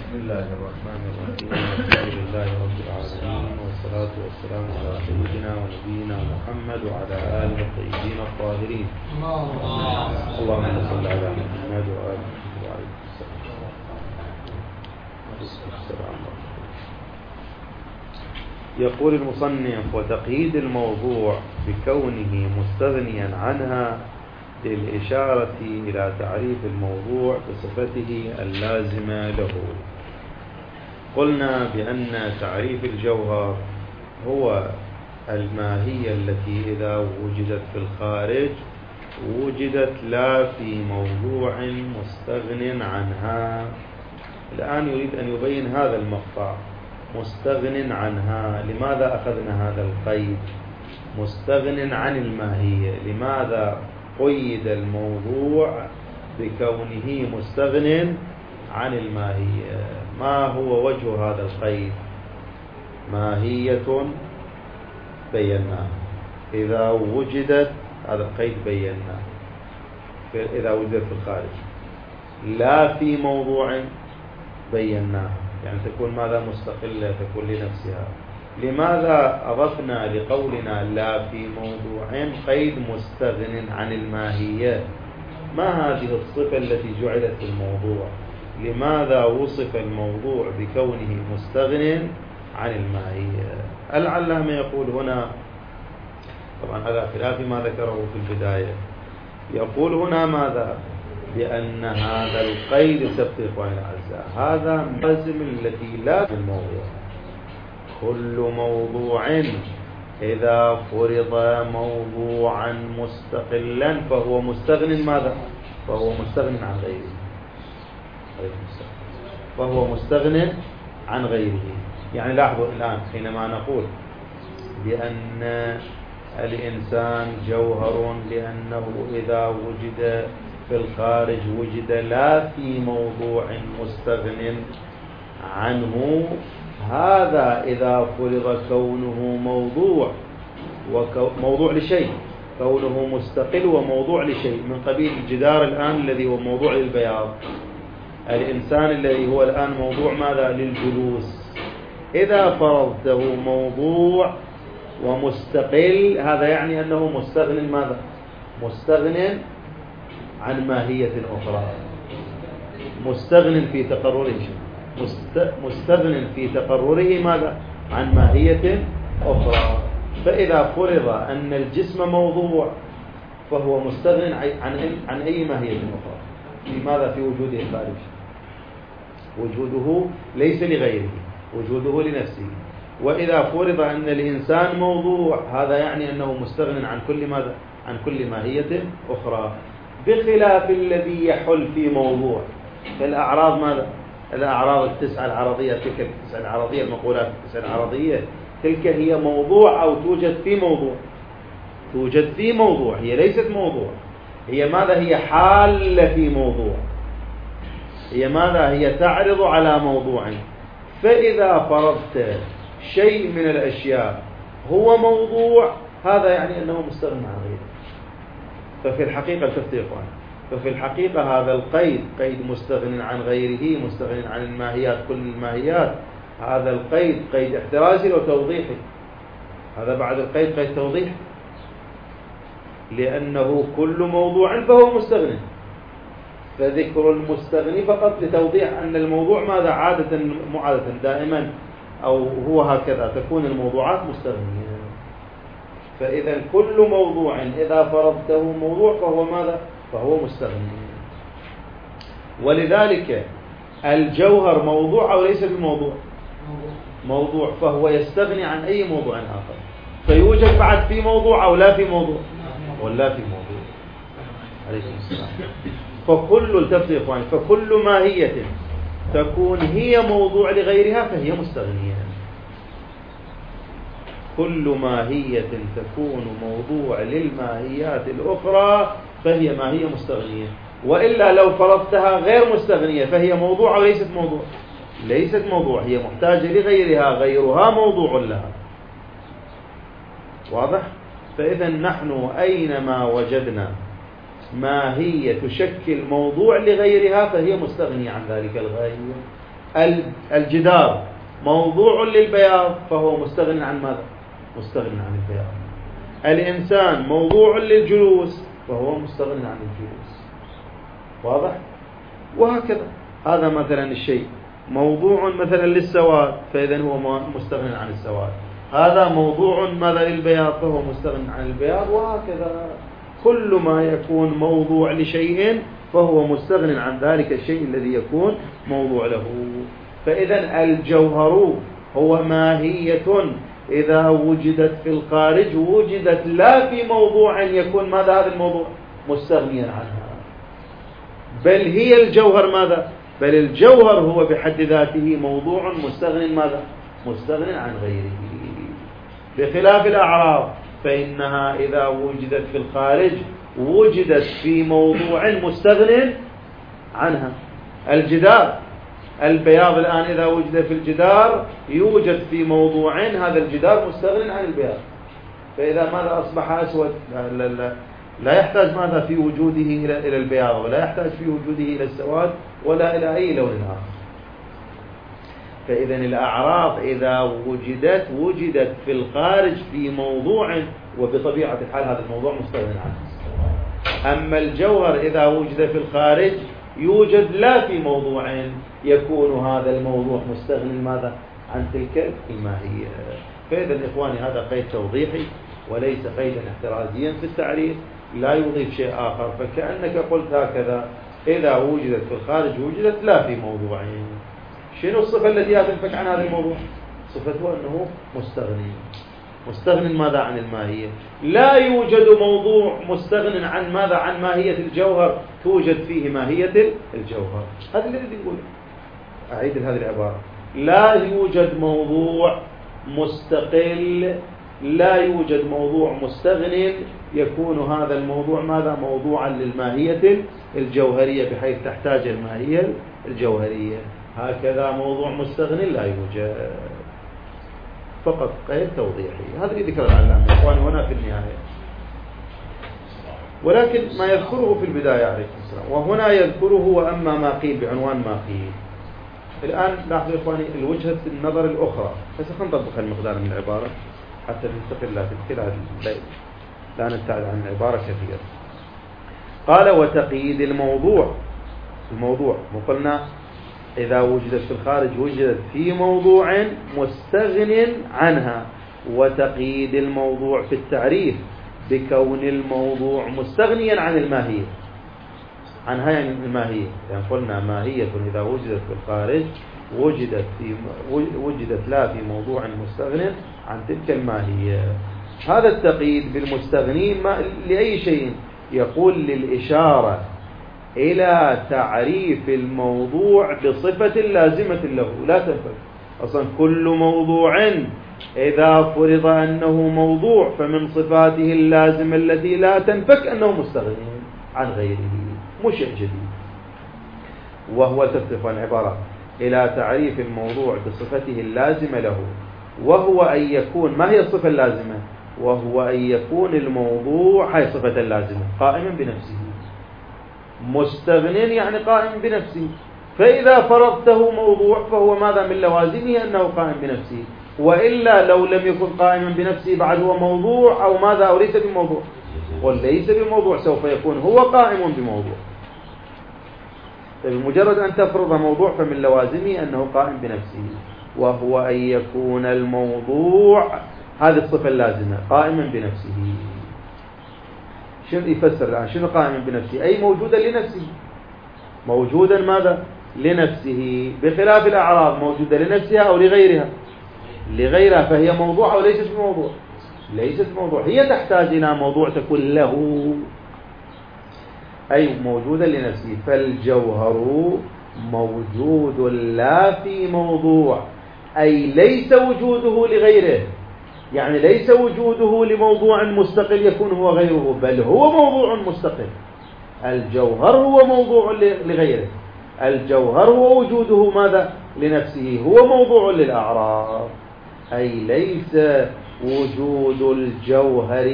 بسم الله الرحمن الرحيم. الحمد لله رب العالمين، والصلاة والسلام على سيدنا ونبينا محمد وعلى آله الطيبين الطاهرين. اللهم صل على محمد وآل محمد وعليه السلام. يقول المصنف: وتقييد الموضوع بكونه مستغنيا عنها للإشارة إلى تعريف الموضوع بصفته اللازمة له. قلنا بأن تعريف الجوهر هو الماهية التي إذا وجدت في الخارج وجدت لا في موضوع مستغن عنها. الآن يريد أن يبين هذا المقطع، مستغن عنها. لماذا أخذنا هذا القيد مستغن عن الماهية؟ لماذا قيد الموضوع بكونه مستغن عن الماهية؟ ما هو وجه هذا القيد؟ ماهية بينا، إذا وجدت، هذا القيد بينا، إذا وجدت في الخارج، لا في موضوع بيناه، يعني تكون ماذا؟ مستقلة، تكون لنفسها. لماذا أضفنا لقولنا لا في موضوع قيد مستغن عن الماهية؟ ما هذه الصفة التي جعلت في الموضوع؟ لماذا وصف الموضوع بكونه مستغن عن الماهية؟ العلامة يقول هنا، طبعا على خلاف ما ذكره في البداية، يقول هنا ماذا؟ بأن هذا القيد سبق إخواني الأعزاء هذا لازم التي لا في الموضوع. كل موضوع إذا فرض موضوعا مستقلا فهو مستغن ماذا؟ فهو مستغن عن غيره. فهو مستغن عن غيره. يعني لاحظوا الآن حينما نقول بأن الإنسان جوهر لأنه إذا وجد في الخارج وجد لا في موضوع مستغن عنه، هذا إذا فرض كونه موضوع لشيء، كونه مستقل وموضوع لشيء، من قبيل الجدار الآن الذي هو موضوع للبياض، الإنسان الذي هو الآن موضوع ماذا؟ للجلوس. إذا فرضته موضوع ومستقل، هذا يعني أنه مستغن ماذا؟ مستغن عن ماهية أخرى، مستغن في تقرره، مستغن في تقرره ماذا؟ عن ماهية أخرى. فإذا فرض أن الجسم موضوع فهو مستغن عن أي ماهية أخرى. لماذا؟ في وجوده خارج، وجوده ليس لغيره، وجوده لنفسه. وإذا فرض أن الإنسان موضوع، هذا يعني أنه مستغن عن كل ماذا؟ عن كل ماهية أخرى، بخلاف الذي يحل في موضوع. فالأعراض ماذا؟ الأعراض التسعة العرضية، تلك التسعة العرضية، المقولات التسعة العرضية، تلك هي موضوع أو توجد في موضوع. توجد في موضوع، هي ليست موضوع. هي ماذا؟ هي حالة في موضوع. هي ماذا؟ هي تعرض على موضوع. فإذا فرضت شيء من الأشياء هو موضوع، هذا يعني أنه مستغنى عن غيره. ففي الحقيقة التفريقان، ففي الحقيقة هذا القيد قيد مستغن عن غيره، مستغن عن الماهيات، كل الماهيات. هذا القيد قيد احترازي وتوضيحي. هذا بعد القيد قيد توضيح، لأنه كل موضوع فهو مستغن. فذكر المستغني فقط لتوضيح أن الموضوع ماذا؟ عادة دائما، أو هو هكذا تكون الموضوعات مستغنية. فإذا كل موضوع إذا فرضته موضوع فهو ماذا؟ فهو مستغني. ولذلك الجوهر موضوع أو ليس بموضوع؟ موضوع، فهو يستغني عن أي موضوع آخر. فيوجد بعد في موضوع أو لا في موضوع؟ ولا في موضوع. عليكم السلام. فكل التفريق، فكل ماهية تكون هي موضوع لغيرها فهي مستغنية. كل ماهية تكون موضوع للماهيات الأخرى فهي ماهية مستغنية. وإلا لو فرضتها غير مستغنية فهي موضوع أو ليست موضوع؟ ليست موضوع، هي محتاجة لغيرها، غيرها موضوع لها. واضح؟ فإذا نحن أينما وجدنا ماهية تشكل موضوع لغيرها فهي مستغنية عن ذلك الغير. الجدار موضوع للبياض فهو مستغن عن ماذا؟ مستغن عن البياض. الإنسان موضوع للجلوس فهو مستغن عن الجلوس. واضح؟ وهكذا. هذا مثلا الشيء موضوع مثلا للسواد فإذا هو مستغن عن السواد. هذا موضوع ماذا للبياض فهو مستغن عن البياض. وهكذا كل ما يكون موضوع لشيء فهو مستغن عن ذلك الشيء الذي يكون موضوع له. فإذا الجوهر هو ماهية إذا وجدت في الخارج وجدت لا في موضوع يكون ماذا هذا الموضوع مستغنيا عنها. بل هي الجوهر ماذا؟ بل الجوهر هو بحد ذاته موضوع مستغن ماذا؟ مستغن عن غيره. بخلاف الأعراض فإنها إذا وجدت في الخارج وجدت في موضوع مستغن عنها. الجدار البياض الآن إذا وجد في الجدار يوجد في موضوع هذا الجدار مستغن عن البياض. فإذا ماذا أصبح أسود لا يحتاج ماذا في وجوده إلى البياض ولا يحتاج في وجوده إلى السواد ولا إلى أي لون آخر. فإذا الأعراض إذا وجدت في الخارج في موضوع وبطبيعة الحال هذا الموضوع مستغن عنه. أما الجوهر إذا وجد في الخارج يوجد لا في موضوع يكون هذا الموضوع مستغن ماذا؟ عن تلك الماهية. فإذا إخواني هذا قيد توضيحي وليس قيدا احترازيا في التعريف لا يضيف شيء آخر. فكأنك قلت هكذا إذا وجدت في الخارج وجدت لا في موضوع. شنو الصفة التي تنفك عن هذا الموضوع؟ صفته أنه مستغن ماذا؟ عن الماهية. لا يوجد موضوع مستغن عن ماذا؟ عن ماهية الجوهر توجد فيه ماهية الجوهر. هذا الذي يقول. أعيد هذه العبارة. لا يوجد موضوع مستقل لا يوجد موضوع مستغن يكون هذا الموضوع ماذا؟ موضوعا للماهية الجوهرية بحيث تحتاج الماهية الجوهرية. هكذا موضوع مستغن لا يوجد. فقط قيد توضيحي. هذا اللي ذكر العلامة إخواني هنا في النهاية. ولكن ما يذكره في البداية عليه السلام وهنا يذكره وأما ما قيل بعنوان ما قيل. الآن لاحظوا إخواني الوجهة النظر الأخرى. بس خلينا نطبق المقدار من العبارة حتى ننتقل لا تدخل هذا البيت لا نبتعد عن العبارة كثيرا. قال وتقييد الموضوع وقلنا إذا وجدت في الخارج وجدت في موضوع مستغن عنها. وتقييد الموضوع في التعريف بكون الموضوع مستغنيا عن الماهية عنها يعني الماهية. يعني قلنا ماهية إذا وجدت في الخارج وجدت لا في موضوع مستغن عن تلك الماهية. هذا التقييد بالمستغنين لأي شيء يقول للإشارة إلى تعريف الموضوع بصفة لازمة له لا تنفك. أصلا كل موضوع إذا فرض أنه موضوع فمن صفاته اللازمة التي لا تنفك أنه مستغني عن غيره مش جديد. وهو تفتح العبارة إلى تعريف الموضوع بصفته اللازمة له وهو أن يكون ما هي الصفة اللازمة؟ وهو أن يكون الموضوع هي صفة اللازمة قائما بنفسه. مستغن يعني قائم بنفسه. فإذا فرضته موضوع فهو ماذا من لوازمه أنه قائم بنفسه. وإلا لو لم يكن قائما بنفسه بعد هو موضوع أو ماذا أو ليس بموضوع. وليس بموضوع سوف يكون هو قائم بموضوع. بمجرد أن تفرض موضوع فمن لوازمه أنه قائم بنفسه. وهو أن يكون الموضوع هذه الصفة اللازمة قائما بنفسه. شنو يفسر الآن؟ شنو قائما بنفسه؟ أي موجودا لنفسه. موجودا ماذا؟ لنفسه. بخلاف الأعراض موجودة لنفسها أو لغيرها. لغيرها فهي موضوع أو ليست بموضوع. ليست موضوع. هي تحتاج إلى موضوع تكون له أي موجودا لنفسه. فالجوهر موجود لا في موضوع أي ليس وجوده لغيره. يعني ليس وجوده لموضوع مستقل يكون هو غيره بل هو موضوع مستقل. الجوهر هو موضوع لغيره. الجوهر هو وجوده ماذا؟ لنفسه. هو موضوع للأعراض أي ليس وجود الجوهر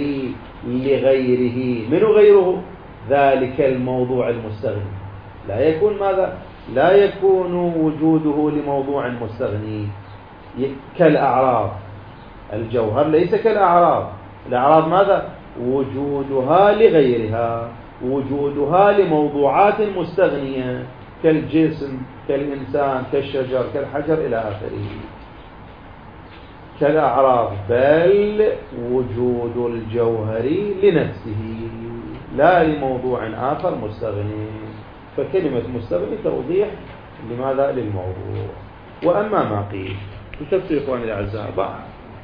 لغيره. من غيره؟ ذلك الموضوع المستغني. لا يكون ماذا؟ لا يكون وجوده لموضوع مستغني كالأعراض. الجوهر ليس كالأعراض. الأعراض ماذا؟ وجودها لغيرها، وجودها لموضوعات مستغنية كالجسم، كالإنسان، كالشجر، كالحجر إلى آخره. كالأعراض، بل وجود الجوهر لنفسه لا لموضوع آخر مستغني. فكلمة مستغني توضيح لماذا؟ للموضوع. وأما ما قيل تفسير إخواني الأعزاء بعض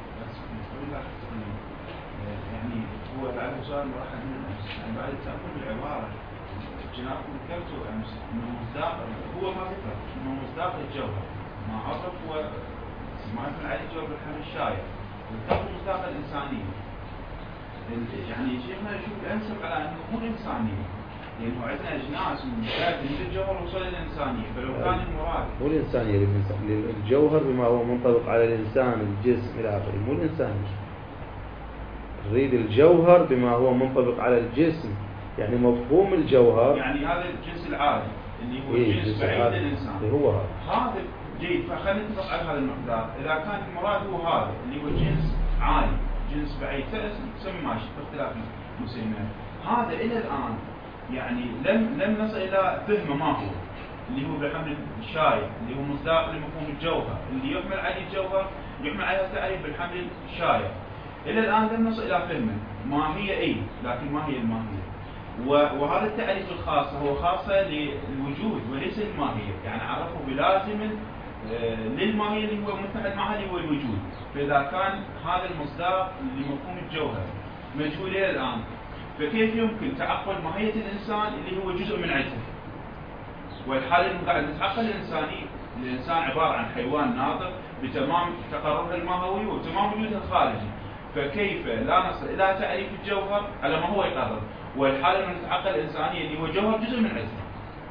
يعني هو بعد سؤال مرحب من النفس، يعني بعد تأمل بالعبارة جنابكم ذكرتوا أنه مصداق، هو ما ذكر أنه مصداق الجوهر ما عرف هو ما يفعل عليه الجوهر بالحمل الشايع، وذكروا مصداق الإنسانية. يعني شيخنا يشوف الأنسب على أنه مو الإنسانية، لأنه عندنا أجناس من الجوهر وصل للإنسانية، فلو كان المراد مو الإنسانية للجوهر بما هو منطبق على الإنسان، الجسم إلى آخره، مو الإنسانية. نريد الجوهر بما هو منطبق على الجسم، يعني مفهوم الجوهر يعني هذا الجنس العادي اللي هو الجنس بعيد للإنسان هو هذا جيد. فخلينا نتفق على هذا المقدار. إذا كان المراد هو هذا اللي هو جنس عالي جنس بعيد سمي ماشي باختلاف المسميات، هذا إلى الآن يعني لم نصل إلى فهم ما هو اللي هو بالحمل الشايع اللي هو مصداق لمفهوم الجوهر اللي يحمل عليه الجوهر يحمل عليه التعريف بالحمل الشايع. إلى الآن لم نصل إلى فهمه ما هي أي، لكن ما هي الماهية. وهذا التعريف الخاص هو خاصة للوجود وليس الماهية، يعني عرفه بلازم للماهية اللي هو متحد معها اللي هو الوجود. فإذا كان هذا المصداق لمفهوم الجوهر مجهول إلى الآن، فكيف يمكن تعقل ماهية الإنسان اللي هو جزء من عجله؟ والحال اللي قاعد نتعقل الإنسان عبارة عن حيوان ناطق بتمام تقرره الماهوي وتمام وجوده الخارجي، فكيف لا نصل إلى تعريف الجوهر على ما هو يقرر، والحالة من نتعقل الإنسانية اللي هو جوهر جزء من عجله؟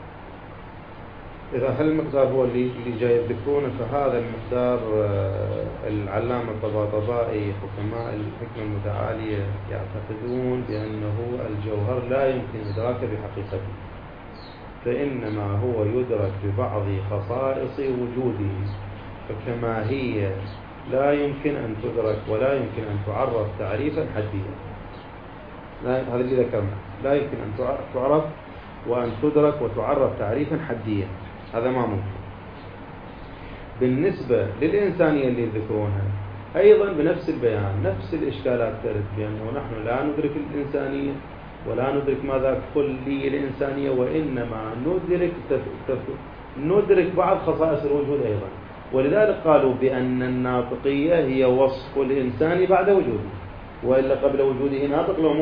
إذا هل المقدار هو اللي جاي يذكرونه، فهذا المقدار العلامة الطباطبائي حكماء الحكمة المتعالية يعتقدون بأنه الجوهر لا يمكن إدراكه بحقيقته، فإنما هو يدرك ببعض خصائص وجوده، فكماهية لا يمكن أن تدرك ولا يمكن أن تعرف تعريفا حديا. هذا اللي ذكرنا، لا يمكن أن تعرف وأن تدرك وتعرف تعريفا حديا، هذا ما ممكن. بالنسبة للإنسانية اللي يذكرونها أيضا بنفس البيان نفس الإشكالات ترد، بأنه نحن لا ندرك الإنسانية ولا ندرك ماذا كلي الإنسانية، وإنما ندرك بعض خصائص الوجود أيضا. ولذلك قالوا بأن الناطقية هي وصف الإنسان بعد وجوده، وإلا قبل وجوده ناطق لو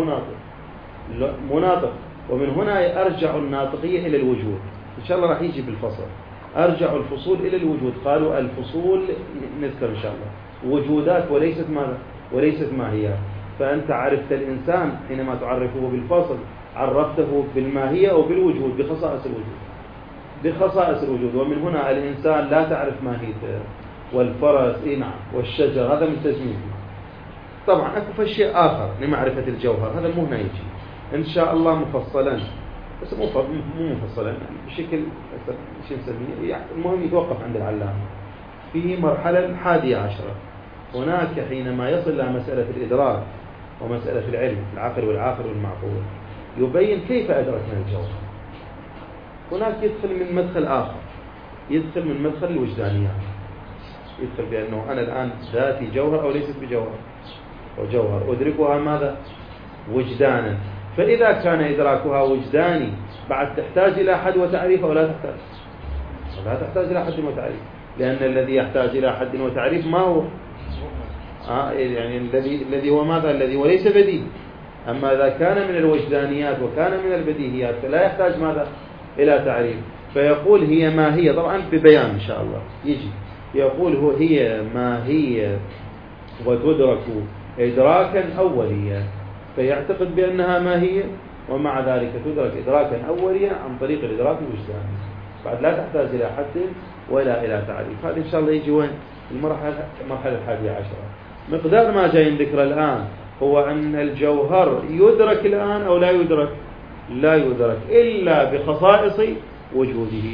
مو ناطق. ومن هنا أرجع الناطقية إلى الوجود، إن شاء الله راح يجي بالفصل أرجع الفصول إلى الوجود. قالوا الفصول نذكر إن شاء الله وجودات وليست ماذا؟ وليست ماهيات. فأنت عرفت الإنسان حينما تعرفه بالفصل، عرفته بالماهية أو بالوجود، بخصائص الوجود، بخصائص الوجود. ومن هنا الإنسان لا تعرف ماهيته، والفرس نعم، والشجر هذا من تسميته. طبعا أكو شيء آخر لمعرفة الجوهر، هذا مو هنا يجي إن شاء الله مفصلا، بس مو مفصلا يعني بشكل شو نسميه يعني. المهم يتوقف عند العلامة في مرحلة 11. هناك حينما يصل إلى مسألة الإدراك ومسألة العلم، العقل والعاقل والمعقول، يبين كيف أدركنا الجوهر. هناك يدخل من مدخل آخر، يدخل من مدخل الوجدانيات، يدخل بأنه أنا الآن ذاتي جوهر أو ليست بجوهر، وجوهر أدركها ماذا؟ وجدانا. فإذا كان إدراكها وجداني بعد تحتاج إلى حد وتعريف أو لا تحتاج؟ لا تحتاج إلى حد وتعريف، لأن الذي يحتاج إلى حد وتعريف ما هو؟ يعني الذي هو ماذا؟ الذي وليس بديهي. أما إذا كان من الوجدانيات وكان من البديهيات فلا يحتاج ماذا؟ إلى تعريف. فيقول هي ما هي، طبعا ببيان إن شاء الله يجي، يقول هي ما هي وتدرك إدراكا أوليا، فيعتقد بأنها ما هي، ومع ذلك تدرك إدراكا أوليا عن طريق الإدراك الوجداني، بعد لا تحتاج إلى حد ولا إلى تعريف. هذا إن شاء الله يجي وين؟ المرحلة 11. مقدار ما جاي ذكر الآن هو أن الجوهر يدرك الآن أو لا يدرك؟ لا يدرك إلا بخصائص وجوده.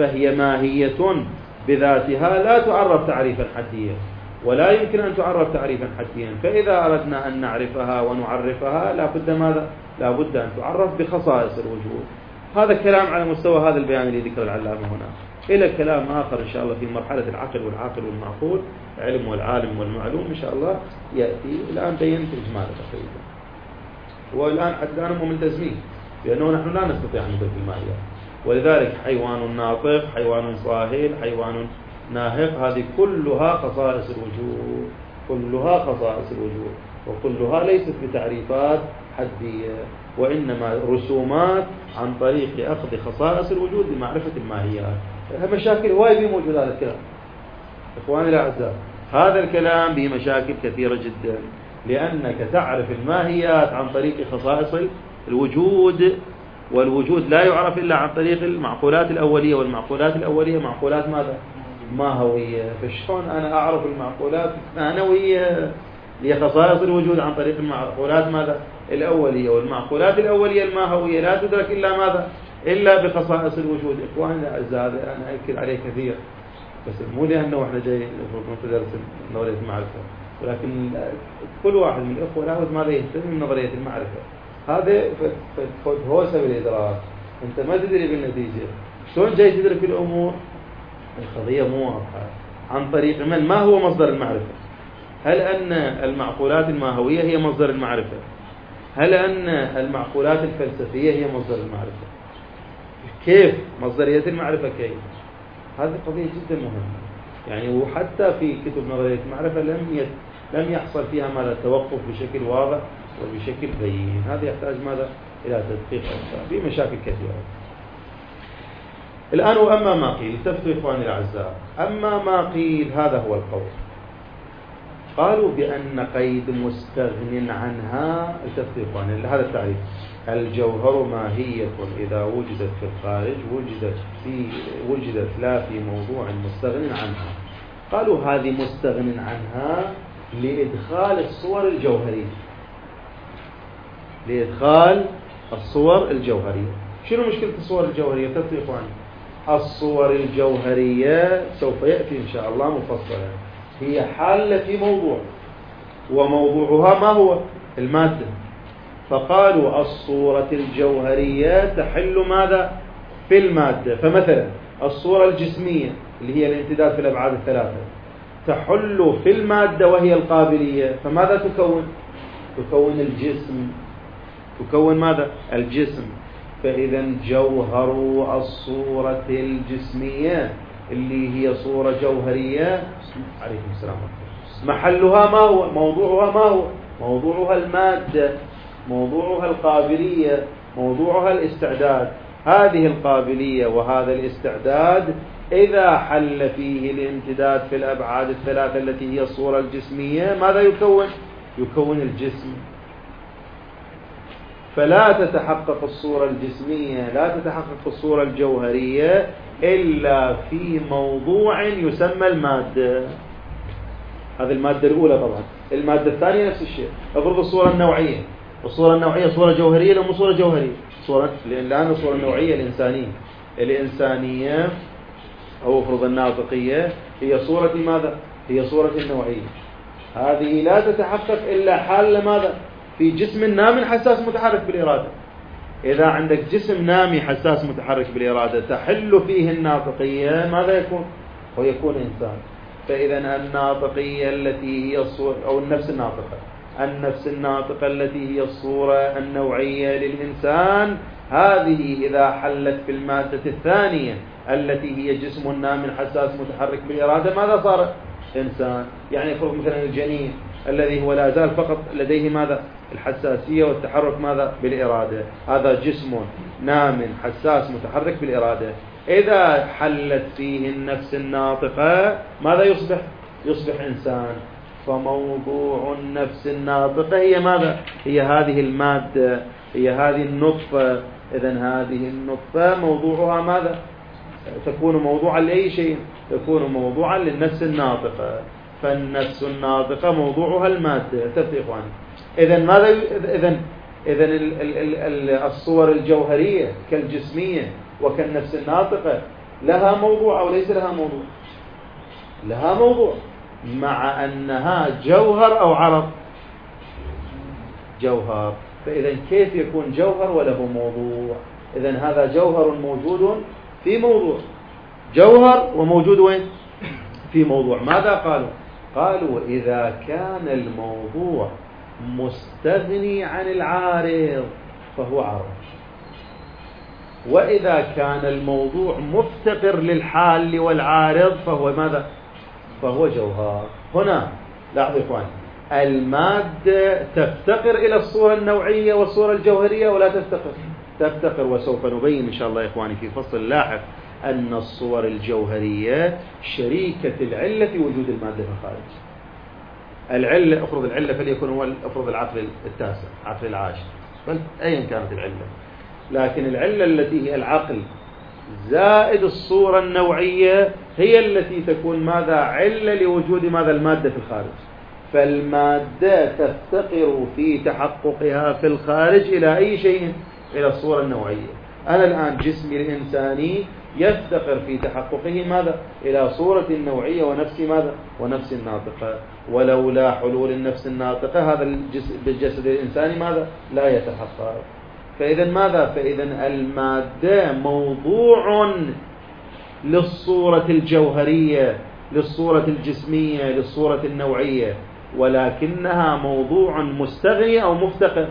فهي ماهية بذاتها لا تعرف تعريفا حديا، ولا يمكن أن تعرف تعريفا حديا. فإذا أردنا أن نعرفها ونعرفها لابد ماذا؟ لابد أن تعرف بخصائص الوجود. هذا كلام على مستوى هذا البيان اللي ذكر العلامة هنا. إلى كلام آخر إن شاء الله في مرحلة العقل والعاقل والمعقول، علم والعالم والمعلوم إن شاء الله يأتي. الآن بينت إجمالا تقريبا، والآن حتى الآن هم ملتزمين لأنه نحن لا نستطيع أن ندرك الماهيات، ولذلك حيوان ناطق، حيوان صاهل، حيوان ناهق، هذه كلها خصائص الوجود، كلها خصائص الوجود، وكلها ليست بتعريفات حدية، وإنما رسومات عن طريق أخذ خصائص الوجود لمعرفة الماهيات. مشاكل هواي موجود هذا الكلام إخواني الأعزاء، هذا الكلام به مشاكل كثيرة جدا، لأنك تعرف الماهيات عن طريق خصائص الوجود، والوجود لا يعرف إلا عن طريق المعقولات الأولية، والمعقولات الأولية معقولات ماذا؟ ماهوية. فشلون أنا أعرف المعقولات الثانوية لخصائص الوجود عن طريق المعقولات ماذا؟ الأولية، والمعقولات الأولية الماهوية لا تدرك إلا ماذا؟ إلا بخصائص الوجود. إخواني الأعزاء أنا أكد عليه كثير، بس مو لأنه إحنا جاي ندرس نظرية المعرفة، ولكن كل واحد من الأخوة لابد ماذا يهتم من نظرية المعرفة. هذا هو سبب الإدراك. أنت ما تدري بالنتيجة شلون جاي تدرك الأمور. القضية مو واضحة. عن طريق من؟ ما هو مصدر المعرفة؟ هل أن المعقولات الماهوية هي مصدر المعرفة؟ هل أن المعقولات الفلسفية هي مصدر المعرفة؟ كيف مصدرية المعرفة؟ كيف؟ هذه قضية جدا مهمة يعني، وحتى في كتب نظرية المعرفة لم يحصل فيها ماذا؟ توقف بشكل واضح وبشكل بين. هذا يحتاج ماذا؟ إلى تدقيق أكثر، في مشاكل كثيرة. الآن وأما ما قيل، التفتوا إخواني الأعزاء، أما ما قيل هذا هو القول. قالوا بأن قيد مستغن عنها، التفتوا إخواني هذا التعريف: الجوهر ماهية إذا وجدت في الخارج وجدت لا في موضوع مستغن عنها. قالوا هذه مستغن عنها لإدخال الصور الجوهرية، لإدخال الصور الجوهرية. شنو مشكلة الصور الجوهرية؟ تفتوا إخواني، الصور الجوهرية سوف يأتي إن شاء الله مفصلا، هي حالة في موضوع، وموضوعها ما هو؟ المادة. فقالوا الصورة الجوهرية تحل ماذا؟ في المادة. فمثلا الصورة الجسمية اللي هي الامتداد في الأبعاد الثلاثة تحل في المادة وهي القابلية. فماذا تكون؟ تكون الجسم. تكون ماذا؟ الجسم. فإذا جوهر الصورة الجسمية اللي هي صورة جوهرية، عليكم السلام، محلها ما هو؟ موضوعها ما هو؟ موضوعها المادة، موضوعها القابلية، موضوعها الاستعداد. هذه القابلية وهذا الاستعداد إذا حل فيه الامتداد في الأبعاد الثلاثة التي هي الصورة الجسمية، ماذا يكون؟ يكون الجسم. فلا تتحقق الصورة الجسمية، لا تتحقق الصورة الجوهرية إلا في موضوع يسمى المادة. هذه المادة الأولى. طبعا المادة الثانية نفس الشيء. افرض الصورة النوعية، الصورة النوعية صورة جوهرية لو مو صورة جوهرية؟ لأن الصورة النوعية الإنسانية أو افرض الناطقية هي صورة ماذا؟ هي صورة النوعية. هذه لا تتحقق إلا حال ماذا؟ في جسم نام حساس متحرك بالإرادة. إذا عندك جسم نامي حساس متحرك بالإرادة تحل فيه الناطقية، ماذا يكون؟ ويكون إنسان. فإذا الناطقية التي هي الصورة أو النفس الناطقة التي هي الصورة النوعية للإنسان، هذه إذا حلت في المادة الثانية التي هي جسم نام حساس متحرك بالإرادة، ماذا صار؟ إنسان. يعني فرض مثلا الجنين الذي هو لا زال فقط لديه ماذا؟ الحساسية والتحرك ماذا؟ بالإرادة. هذا جسم نام حساس متحرك بالإرادة. إذا حلت فيه النفس الناطقة ماذا يصبح؟ يصبح إنسان. فموضوع النفس الناطقة هي ماذا؟ هي هذه المادة، هي هذه النطفة. إذن هذه النطفة موضوعها ماذا؟ تكون موضوعا لأي شيء؟ تكون موضوعا للنفس الناطقة. فالنفس الناطقة موضوعها المادة. تفهم إخواني؟ إذن ماذا؟ إذن الصور الجوهرية كالجسمية وكالنفس الناطقة لها موضوع أو ليس لها موضوع؟ لها موضوع، مع أنها جوهر أو عرض؟ جوهر. فإذا كيف يكون جوهر وله موضوع؟ إذن هذا جوهر موجود في موضوع، جوهر وموجود وين؟ في موضوع. ماذا قالوا؟ قالوا إذا كان الموضوع مستغني عن العارض فهو عرض، وإذا كان الموضوع مفتقر للحال والعارض فهو ماذا؟ فهو جوهر. هنا لاحظوا إخواني، المادة تفتقر إلى الصورة النوعية والصورة الجوهرية ولا تفتقر؟ تفتقر. وسوف نبين إن شاء الله إخواني في فصل لاحق أن الصور الجوهرية شريكة العلة في وجود المادة في الخارج. العلة، افرض العلة فليكن هو افرض العقل التاسع، عقل العاشر، أيا كانت العلة، لكن العلة التي هي العقل زائد الصورة النوعية هي التي تكون ماذا؟ علة لوجود ماذا؟ المادة في الخارج. فالمادة تفتقر في تحققها في الخارج إلى أي شيء؟ إلى الصورة النوعية. أنا الآن جسمي الإنساني يفتقر في تحققه ماذا؟ إلى صورة النوعية ونفس ماذا؟ ونفس الناطقة. ولولا حلول النفس الناطقة هذا بالجسد الإنساني ماذا؟ لا يتحقق. فإذا ماذا؟ فإذا المادة موضوع للصورة الجوهرية، للصورة الجسمية، للصورة النوعية، ولكنها موضوع مستغني أو مفتقر؟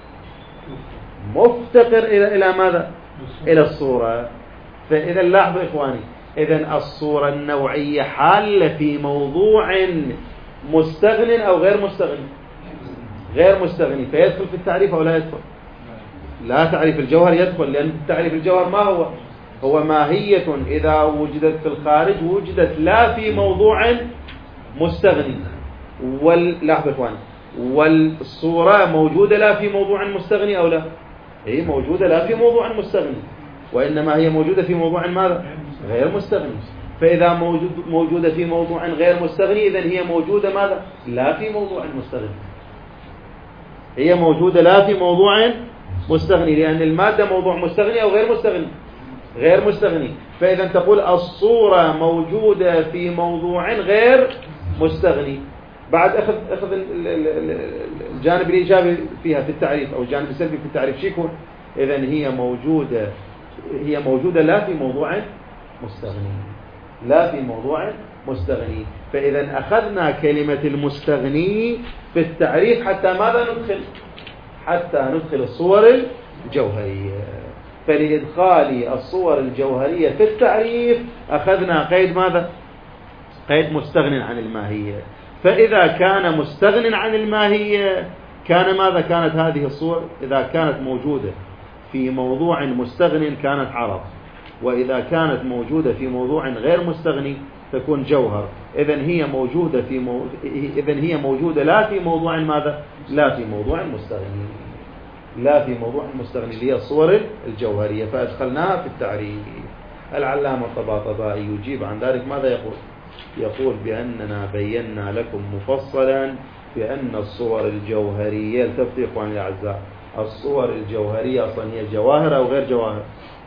مفتقر إلى ماذا؟ إلى الصورة. فإذا لاحظوا إخواني، إذن الصورة النوعية حالة في موضوع مستغن أو غير مستغني؟ غير مستغني. فيدخل في التعريف أو لا يدخل؟ لا، تعريف الجوهر يدخل، لأن تعريف الجوهر ما هو؟ هو ماهية إذا وجدت في الخارج وجدت لا في موضوع مستغني. لاحظوا إخواني، والصورة موجودة لا في موضوع مستغني أو لا؟ هي موجودة لا في موضوع مستغني، وإنما هي موجودة في موضوع ماذا؟ غير مستغني. فإذا موجودة في موضوع غير مستغني إذن هي موجودة ماذا؟ لا في موضوع مستغني. هي موجودة لا في موضوع مستغني، لأن المادة موضوع مستغني أو غير مستغني؟ غير مستغني. فإذا تقول الصورة موجودة في موضوع غير مستغني. بعد أخذ الجانب الإيجابي فيها في التعريف أو الجانب السلبي في التعريف شو يكون؟ إذن هي موجودة لا في موضوع مستغني، لا في موضوع مستغني. فإذا أخذنا كلمة المستغني في التعريف حتى ماذا ندخل؟ حتى ندخل الصور الجوهرية. فلإدخال الصور الجوهرية في التعريف أخذنا قيد ماذا؟ قيد مستغن عن الماهية. فإذا كان مستغن عن الماهية كان ماذا؟ كانت هذه الصور إذا كانت موجودة في موضوع مستغن كانت عرض، وإذا كانت موجودة في موضوع غير مستغني تكون جوهر. إذن هي موجودة لا في موضوع ماذا؟ لا في موضوع مستغني، لا في موضوع مستغني اللي هي الصور الجوهرية، فأدخلناها في التعريف. العلامة الطباطبائي يجيب عن ذلك ماذا يقول؟ يقول بأننا بينا لكم مفصلا بأن الصور الجوهرية، التفتوا يا إخواني الأعزاء، الصور الجوهرية أصلا هي جواهر أو غير جواهر؟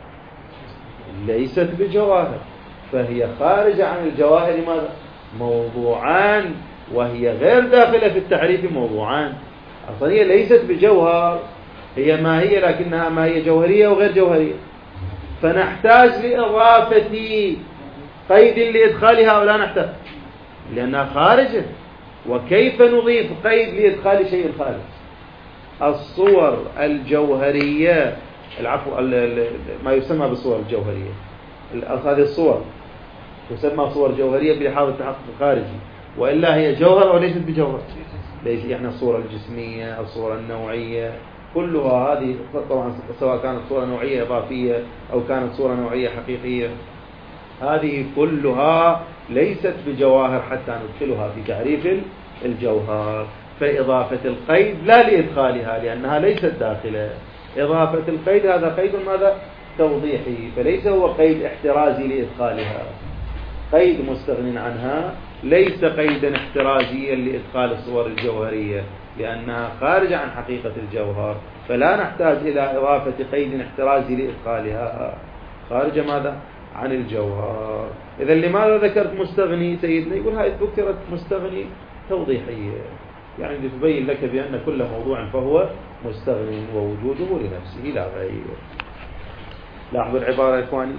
ليست بجواهر، فهي خارجة عن الجواهر ماذا؟ موضوعان، وهي غير داخلة في التعريف موضوعان. أصلا هي ليست بجوهر، هي ما هي، لكنها ما هي جوهرية وغير جوهرية. فنحتاج لإضافة قيد لإدخالها أو لا نحتاج؟ لأنها خارجة. وكيف نضيف قيد لإدخال شيء خارج؟ الصور الجوهرية، ما يسمى بالصور الجوهرية، هذه الصور تسمى صور جوهرية بلحاظ التحقق الخارجي، وإلا هي جوهر أو ليست بجوهر؟ ليس. يعني الصورة الجسمية، الصورة النوعية، كلها هذه طبعا سواء كانت صورة نوعية إضافية أو كانت صورة نوعية حقيقية، هذه كلها ليست بجواهر حتى ندخلها في تعريف الجوهر. فإضافة القيد لا لإدخالها لأنها ليست داخلة. إضافة القيد هذا قيد ماذا؟ توضيحي، فليس هو قيد احترازي لإدخالها. قيد مستغن عنها ليس قيدا احترازيا لإدخال الصور الجوهرية لأنها خارجة عن حقيقة الجوهر، فلا نحتاج إلى إضافة قيد احترازي لإدخالها. خارجة ماذا؟ عن الجوهر. إذا لماذا ذكرت مستغني سيدنا؟ يقول هاي ذكرت مستغني توضيحية، يعني لتبين لك بأن كل موضوع فهو مستغني ووجوده لنفسه لا غير. لاحظوا العبارة يا إخواني.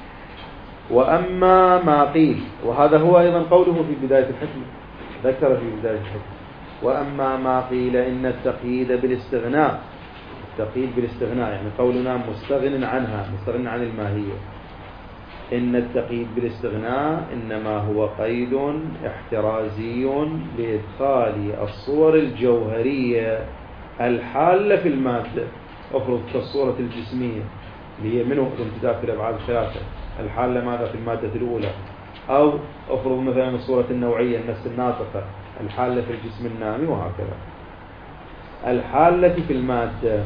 وأما ما قيل، وهذا هو أيضا قوله في بداية الحكمة، ذكر في بداية الحكمة: وأما ما قيل إن التقييد بالاستغناء، التقييد بالاستغناء يعني قولنا مستغن عنها، مستغن عن الماهية، إن التقييد بالاستغناء إنما هو قيد احترازي لإدخال الصور الجوهرية الحالة في المادة. أفرض كالصورة الجسمية اللي هي منه امتداد في الأبعاد الثلاثة، الحالة ماذا في المادة الأولى، أو أفرض مثلا الصورة النوعية النفس الناطقة، الحالة في الجسم النامي، وهكذا. الحالة في المادة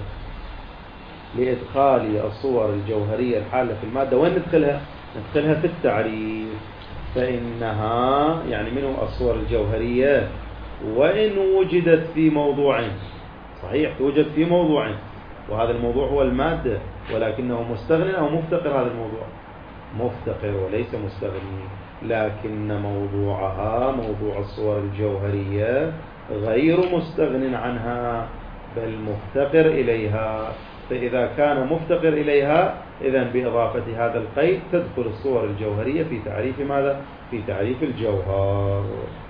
لإدخال الصور الجوهرية الحالة في المادة، وين ندخلها؟ ندخلها في التعريف. فإنها يعني منه الصور الجوهرية وإن وجدت في موضوع، صحيح توجد في موضوع وهذا الموضوع هو المادة، ولكنه مستغن أو مفتقر. هذا الموضوع مفتقر وليس مستغني، لكن موضوعها موضوع الصور الجوهرية غير مستغن عنها بل مفتقر إليها. فإذا كان مفتقر إليها إذن بإضافة هذا القيد تدخل الصور الجوهرية في تعريف ماذا؟ في تعريف الجوهر.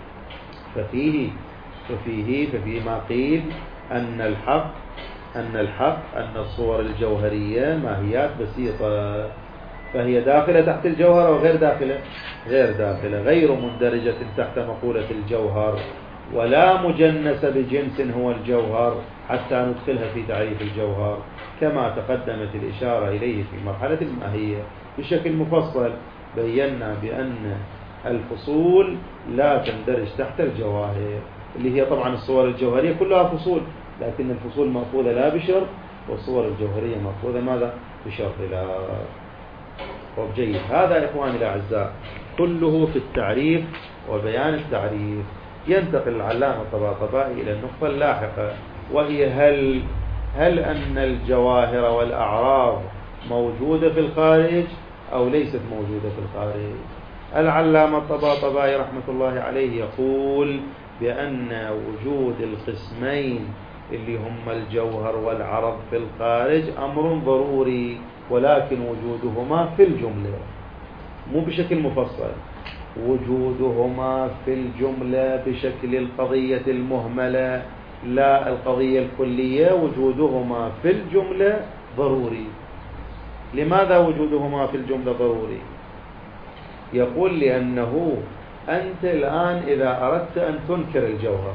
ففيه ما قيل أن الحق أن الصور الجوهرية ماهيات بسيطة، فهي داخلة تحت الجوهر أو غير داخلة؟ غير داخلة، غير مندرجة تحت مقولة الجوهر، ولا مجنسة بجنس هو الجوهر حتى ندخلها في تعريف الجوهر، كما تقدمت الإشارة إليه في مرحلة الماهية. بشكل مفصل بينا بأن الفصول لا تندرج تحت الجواهر، اللي هي طبعا الصور الجوهرية كلها فصول، لكن الفصول مأخوذة لا بشرط، والصور الجوهرية مأخوذة ماذا؟ بشرط لا. جيد. هذا إخواني الأعزاء كله في التعريف وبيان التعريف. ينتقل العلامة الطباطبائي إلى النقطة اللاحقة، وهي هل أن الجواهر والأعراض موجودة في الخارج أو ليست موجودة في الخارج؟ العلامة الطباطبائي رحمة الله عليه يقول بأن وجود القسمين اللي هم الجوهر والعرض في الخارج أمر ضروري، ولكن وجودهما في الجملة مو بشكل مفصل، وجودهما في الجملة بشكل القضية المهملة لا القضية الكلية. وجودهما في الجملة ضروري. لماذا وجودهما في الجملة ضروري؟ يقول لأنه أنت الآن إذا أردت أن تنكر الجوهر،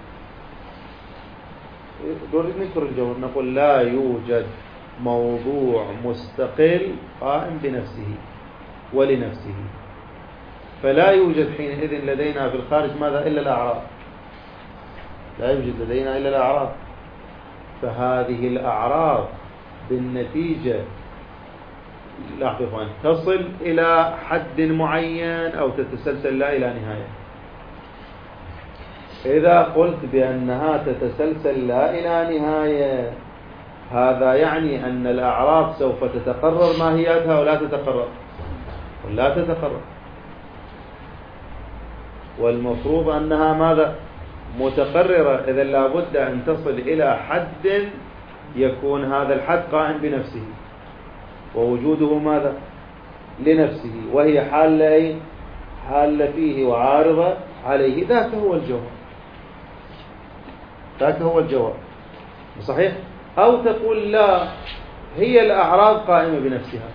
ننكر الجوهر، نقول لا يوجد موضوع مستقل قائم بنفسه ولنفسه، فلا يوجد حينئذ لدينا في الخارج ماذا إلا الأعراض، لا يوجد لدينا إلا الأعراض. فهذه الأعراض بالنتيجة لاحظوا تصل إلى حد معين أو تتسلسل لا إلى نهاية. إذا قلت بأنها تتسلسل لا إلى نهاية، هذا يعني أن الأعراض سوف تتقرر ماهياتها ولا تتقرر، ولا تتقرر، والمفروض أنها ماذا؟ متقررة. إذا لابد أن تصل إلى حد يكون هذا الحد قائم بنفسه ووجوده ماذا؟ لنفسه، وهي حالة حالة فيه وعارضة عليه. ذاك هو الجوهر، ذاك هو الجوهر، صحيح؟ أو تقول لا، هي الأعراض قائمة بنفسها.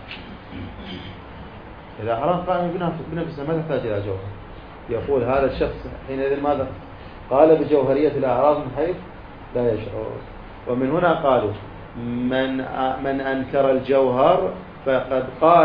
إذا أعراض قائمة بنفسها ما تحتاج إلى جوهر. يقول هذا الشخص حينئذ ماذا؟ قال بجوهرية الأعراض من حيث لا يشعر. ومن هنا قالوا من أنكر الجوهر فقد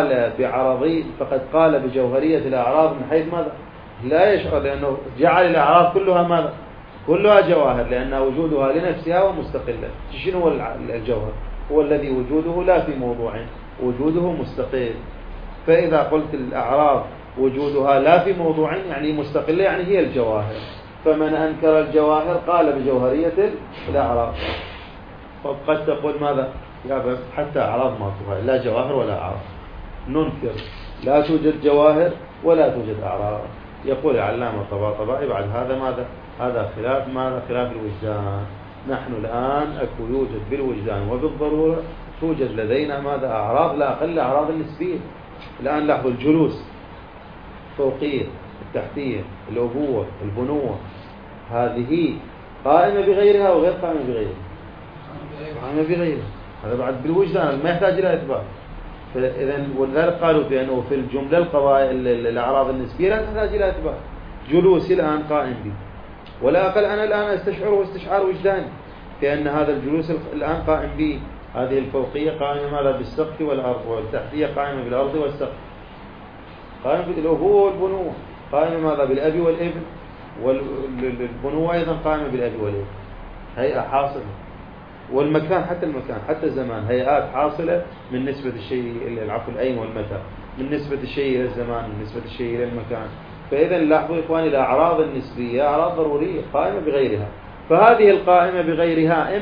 قال بجوهرية الأعراض من حيث ماذا؟ لا يشعر، لأنه جعل الأعراض كلها ماذا؟ كلها جواهر، لأن وجودها لنفسها ومستقلة. شنو هو الجوهر؟ هو الذي وجوده لا في موضوع، وجوده مستقل. فإذا قلت الأعراض وجودها لا في موضوع يعني مستقلة، يعني هي الجواهر. فمن أنكر الجواهر قال بجوهرية الأعراض. فقد تقول ماذا؟ يا حتى أعراض ما فيها لا جواهر ولا أعراض، ننكر لا توجد جواهر ولا توجد أعراض. يقول العلامة الطباطبائي بعد هذا ماذا؟ هذا خلاف ماذا؟ خلاف الوجدان. نحن الآن أكو يوجد بالوجدان وبالضرورة توجد لدينا ماذا؟ أعراض لا أقل أعراض النسبية. الآن لاحظوا الجلوس، الفوقية، التحتية، الأبوة، البنوة، هذه قائمة بغيرها وغير قائمة بغيرها. قائمة بغيرها، هذا بعد بالوجدان ما يحتاج إلى إثبات. فإذا ولذلك قالوا بأنه في الجملة القضايا الأعراض النسبية لا تحتاج إلى إثبات. جلوسي الآن قائم بي، ولا أقل أنا الآن أستشعره استشعار وجداني كأن هذا الجلوس الآن قائم بي. هذه الفوقية قائمة ماذا؟ بالسقف والأرض، والتحتية قائمة بالأرض والسقف، قائمة بالأبوة والبنوة، قائمة ماذا؟ بالأب والابن، والبنوة أيضا قائمة بالأب والابن، هيئة حاصلة. والمكان، حتى المكان، حتى الزمان، هيئات حاصلة من نسبة الشيء، العفو الأين والمتى، من نسبة الشيء إلى الزمان، من نسبة الشيء إلى المكان. فإذا لاحظوا إخواني الأعراض النسبية أعراض ضرورية قائمة بغيرها. فهذه القائمة بغيرها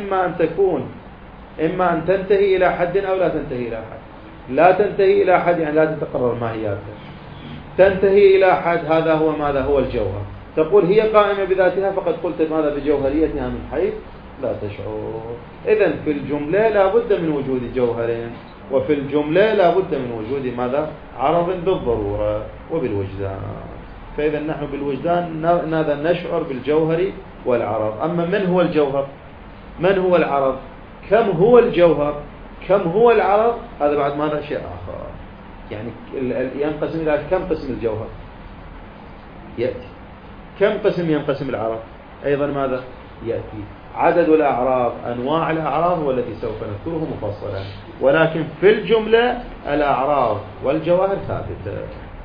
إما أن تنتهي إلى حد أو لا تنتهي إلى حد. لا تنتهي إلى حد يعني لا تتقرر ماهياتها. تنتهي إلى حد، هذا هو ماذا؟ هو الجوهر. تقول هي قائمة بذاتها، فقد قلت ماذا؟ بجوهريتها من حيث لا تشعر. إذن في الجملة لا بد من وجود جوهرين، وفي الجملة لا بد من وجود ماذا؟ عرض بالضرورة وبالوجدان. فإذا نحن بالوجدان ماذا؟ نشعر بالجوهر والعرض. أما من هو الجوهر؟ من هو العرض؟ كم هو الجوهر؟ كم هو العرض؟ هذا بعد ماذا؟ شيء آخر. يعني ينقسم إلى كم قسم الجوهر يأتي، كم قسم ينقسم العرض أيضا ماذا؟ يأتي. عدد الأعراض، أنواع الأعراض هو الذي سوف نذكره مفصلا، ولكن في الجملة الأعراض والجواهر ثابتة.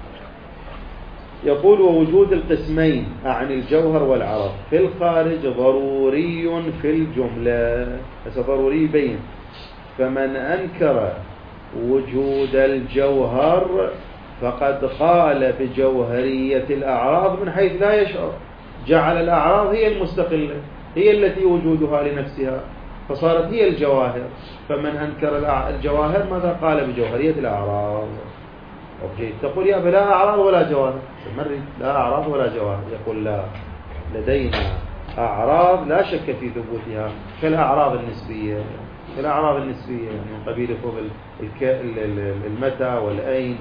يقول ووجود القسمين عن الجوهر والعرض في الخارج ضروري في الجملة. ضروري بين. فمن أنكر وجود الجوهر فقد قال بجوهرية الأعراض من حيث لا يشعر، جعل الأعراض هي المستقلة، هي التي وجودها لنفسها، فصارت هي الجواهر. فمن أنكر الجواهر ماذا؟ قال بجوهرية الأعراض. تقول يا لا أعراض ولا جواهر، لا أعراض ولا جواهر. يقول لا، لدينا أعراض لا شك في ثبوتها كالأعراض النسبية. الأعراض النسبية من قبيل فوق المتى والأين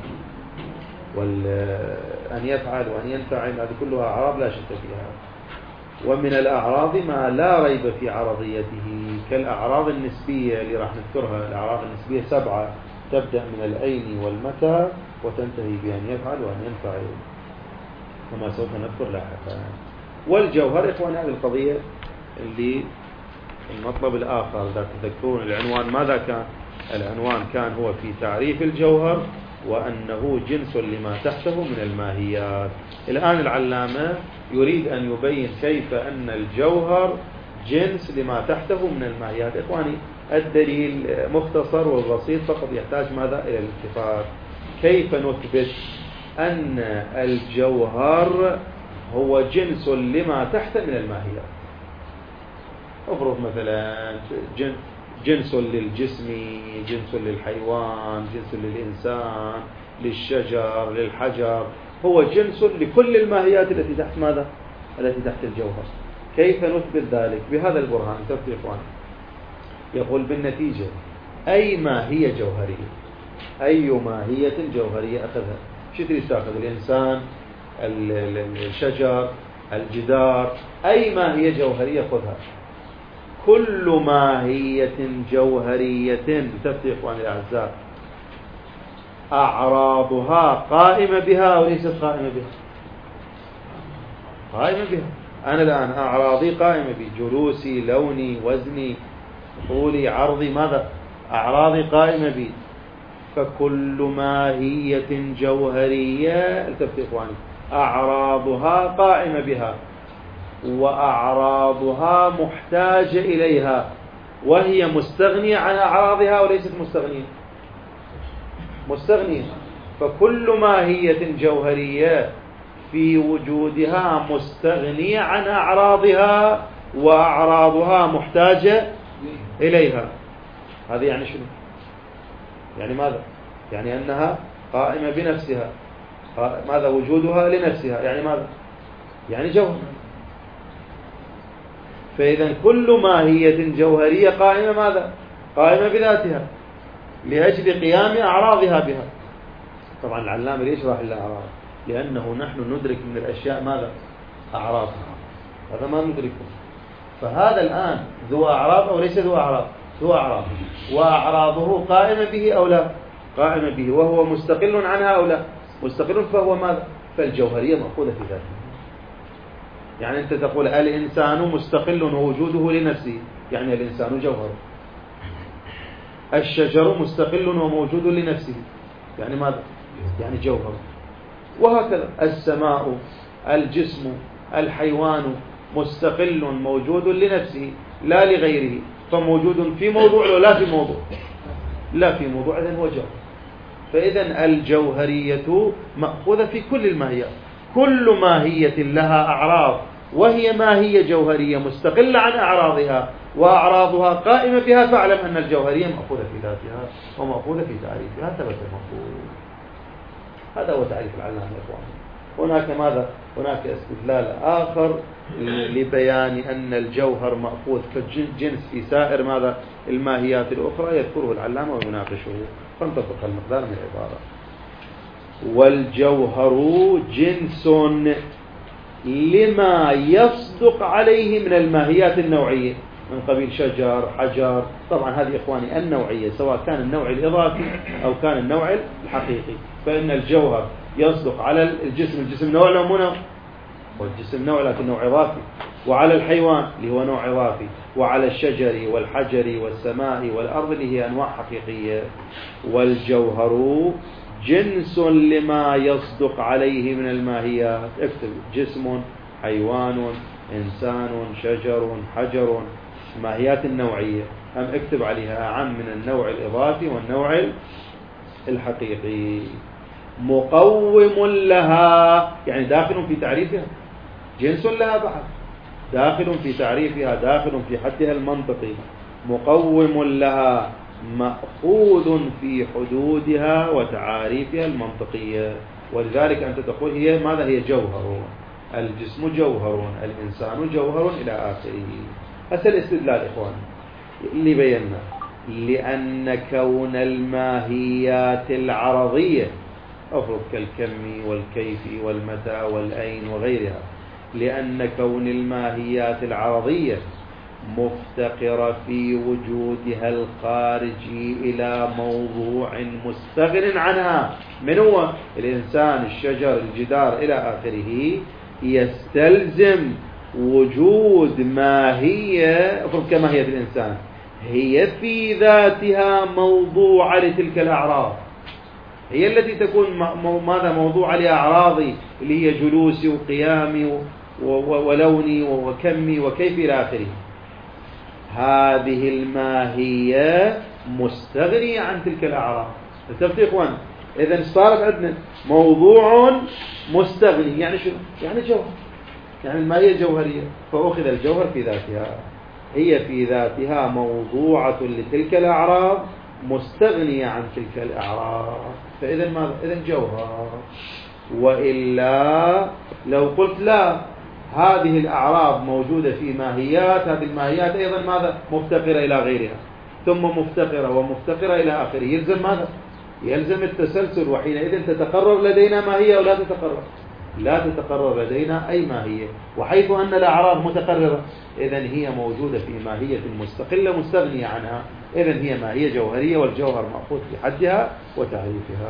والأن يفعل وأن ينفعل، هذه كلها أعراض لا شك فيها. ومن الأعراض ما لا ريب في عرضيته كالأعراض النسبية اللي راح نذكرها. الأعراض النسبية 7 تبدأ من الأين والمتى وتنتهي بأن يفعل وأن ينفعل، كما سوف نذكر لاحقا. والجوهر إخواني هذه القضية اللي المطلب الآخر، إذا تذكرون العنوان ماذا كان؟ العنوان كان هو في تعريف الجوهر وأنه جنس لما تحته من الماهيات. الآن العلامة يريد أن يبين كيف أن الجوهر جنس لما تحته من الماهيات. إخواني الدليل مختصر وبسيط فقط، يحتاج ماذا؟ إلى الاتفاق. كيف نثبت أن الجوهر هو جنس لما تحت من الماهيات؟ افرض مثلا جنس للجسم، جنس للحيوان، جنس للإنسان، للشجر، للحجر، هو جنس لكل الماهيات التي تحت ماذا؟ التي تحت الجوهر. كيف نثبت ذلك؟ بهذا البرهان. انتبهوا إخوان، يقول بالنتيجة أي ماهية جوهرية، أي ماهية جوهرية أخذها، شو تريد تأخذ؟ الإنسان، الشجر، الجدار، أي ماهية جوهرية خذها. كل ماهية جوهرية تفتح إخواني الأعزاء أعراضها قائمة بها أو ليست قائمة بها؟ قائمة بها. أنا الآن أعراضي قائمة بي، جلوسي، لوني، وزني، طولي، عرضي، ماذا؟ أعراضي قائمة بي. فكل ماهية جوهرية التفتح إخواني أعراضها قائمة بها، وأعراضها محتاجة إليها، وهي مستغنية عن أعراضها وليست مستغنية؟ مستغنية. فكل ماهية جوهرية في وجودها مستغنية عن أعراضها، وأعراضها محتاجة إليها. هذا يعني شنو؟ يعني ماذا؟ يعني أنها قائمة بنفسها، ماذا وجودها لنفسها، يعني ماذا؟ يعني جوهر. فإذا كل ماهية جوهرية قائمة ماذا؟ قائمة بذاتها لأجل قيام أعراضها بها. طبعا العلامة ليش راح الأعراض؟ لأنه نحن ندرك من الأشياء ماذا؟ أعراضها، هذا ما ندركه. فهذا الآن ذو أعراض أو ليس ذو أعراض؟ ذو أعراض، وأعراضه قائمة به أو لا؟ قائمة به، وهو مستقل عنها أو لا؟ مستقل. فهو ماذا؟ فالجوهرية مأخوذة في ذاته. يعني أنت تقول الإنسان مستقل ووجوده لنفسه، يعني الإنسان جوهر. الشجر مستقل وموجود لنفسه، يعني ماذا؟ يعني جوهر. وهكذا السماء، الجسم، الحيوان مستقل موجود لنفسه لا لغيره، فموجود في موضوع ولا في موضوع؟ لا في موضوع، إذن هو جوهر. فإذا الجوهرية مأخوذة في كل الماهيات. كل ماهية لها أعراض وهي ماهية جوهرية مستقلة عن أعراضها وأعراضها قائمة بها، فاعلم أن الجوهرية مأخوذة في ذاتها ومأخوذة في تعريفها. ثبت المفهوم. هذا هو تعريف العلامة يا إخواني. هناك ماذا؟ هناك استدلال آخر لبيان أن الجوهر مأخوذ كجنس في سائر ماذا؟ الماهيات الأخرى، يذكره العلامة ويناقشه، فانطبق المقدار من العبارة. والجوهر جنس لما يصدق عليه من الماهيات النوعية، من قبيل شجر، حجر. طبعا هذه إخواني النوعية، سواء كان النوع الإضافي أو كان النوع الحقيقي. فإن الجوهر يصدق على الجسم نوع لا مو نوع، والجسم نوع لكن نوع إضافي، وعلى الحيوان اللي هو نوع إضافي، وعلى الشجر والحجر والسماء والأرض اللي هي أنواع حقيقية. والجوهر جنس لما يصدق عليه من الماهيات. اكتب: جسم، حيوان، إنسان، شجر، حجر. ماهيات النوعية هم اكتب عليها أعم من النوع الإضافي والنوع الحقيقي. مقوم لها، يعني داخل في تعريفها، جنس لها بعد، داخل في تعريفها، داخل في حدها المنطقي. مقوم لها مأخوذ في حدودها وتعاريفها المنطقية. ولذلك أنت تقول هي ماذا؟ هي جوهر، الجسم جوهر، الإنسان جوهر، إلى آخره. هذا الاستدلال إخواني اللي بينا. لأن كون الماهيات العرضية، أفرض كالكم والكيف والمتى والأين وغيرها، لأن كون الماهيات العرضية مفتقرة في وجودها الخارجي إلى موضوع مستغن عنها، من هو؟ الإنسان، الشجر، الجدار، إلى آخره، يستلزم وجود ماهية كماهية الإنسان هي في ذاتها موضوع لتلك الأعراض، هي التي تكون ماذا؟ موضوع لأعراضي اللي هي جلوسي وقيامي ولوني وكمي وكيف إلى آخره. هذه الماهية مستغنية عن تلك الأعراض. اتفقوا يا إخوان؟ إذن صارت عندنا موضوع مستغني، يعني شو؟ يعني جوهر، يعني الماهية جوهرية، فأخذ الجوهر في ذاتها، هي في ذاتها موضوعة لتلك الأعراض مستغنية عن تلك الأعراض. فإذن ماذا؟ إذن جوهر. وإلا لو قلت لا، هذه الأعراض موجودة في ماهيات، هذه الماهيات أيضا ماذا؟ مفتقرة إلى غيرها، ثم مفتقرة ومفتقرة إلى آخره، يلزم ماذا؟ يلزم التسلسل. وحينئذ تتقرر لدينا ماهية ولا تتقرر؟ لا تتقرر لدينا أي ماهية. وحيث أن الأعراض متقررة، إذن هي موجودة في ماهية مستقلة مستغنية عنها، إذن هي ماهية جوهرية، والجوهر مأخوذ في حدها وتعريفها.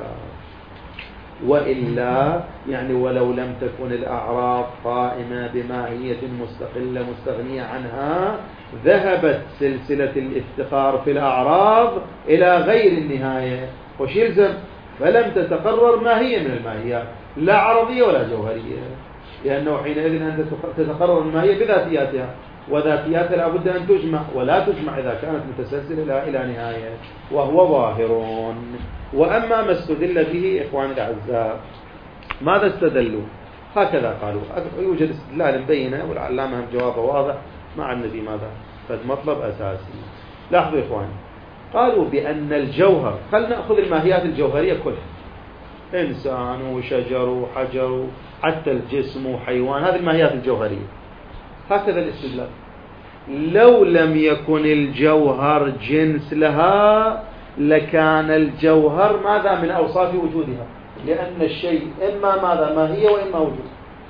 وإلا يعني ولو لم تكن الأعراض قائمة بماهية مستقلة مستغنية عنها، ذهبت سلسلة الافتقار في الأعراض إلى غير النهاية، وش يلزم؟ فلم تتقرر ماهية من الماهيات، لا عرضية ولا جوهرية، لأنه حينئذ أنت تتقرر الماهية بذاتياتها، وذاتياتها لابد أن تجمع، ولا تجمع إذا كانت متسلسلة إلى نهاية، وهو ظاهر. وأما ما استدل به إخواني الأعزاء، ماذا استدلوا؟ هكذا قالوا. يوجد استدلال بينه، والعلامة هم جوابه واضح، مع النبي ماذا؟ قد مطلب أساسي. لاحظوا إخواني، قالوا بأن الجوهر، خلنا نأخذ الماهيات الجوهرية كلها، إنسان وشجر وحجر حتى الجسم وحيوان، هذه الماهيات الجوهرية. هكذا الاستدلال. لو لم يكن الجوهر جنس لها لكان الجوهر ماذا من أوصاف وجودها، لأن الشيء إما ماذا ماهية وإما وجود.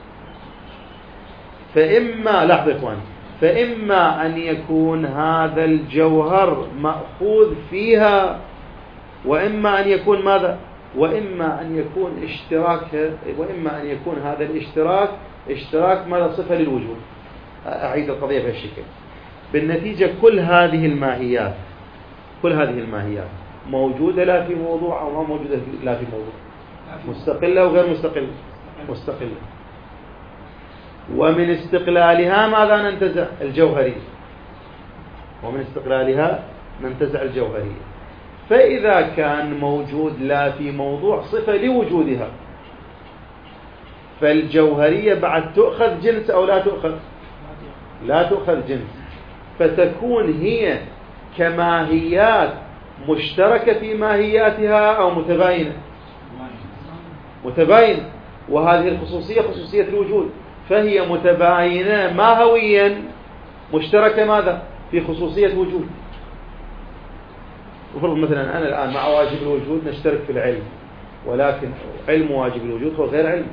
فإما لاحظ إخواني، فإما أن يكون هذا الجوهر مأخوذ فيها، وإما أن يكون ماذا، وإما أن يكون اشتراك، وإما أن يكون هذا الاشتراك اشتراك ماذا صفة للوجود. أعيد القضية بهالشكل. بالنتيجة كل هذه الماهيات موجودة لا في موضوع أو ما موجودة لا في موضوع، مستقلة وغير مستقلة. ومن استقلالها ماذا ننتزع الجوهرية، ومن استقلالها ننتزع الجوهرية. فإذا كان موجود لا في موضوع صفة لوجودها، فالجوهرية بعد تؤخذ جنس أو لا تؤخذ؟ لا تؤخذ جنس، فتكون هي كماهيات مشتركة في ماهياتها أو متباينة. وهذه الخصوصية خصوصية الوجود، فهي متباينة ماهويا مشتركة ماذا في خصوصية وجود. وفرض مثلا أنا الآن مع واجب الوجود نشترك في العلم، ولكن علم واجب الوجود هو غير علم،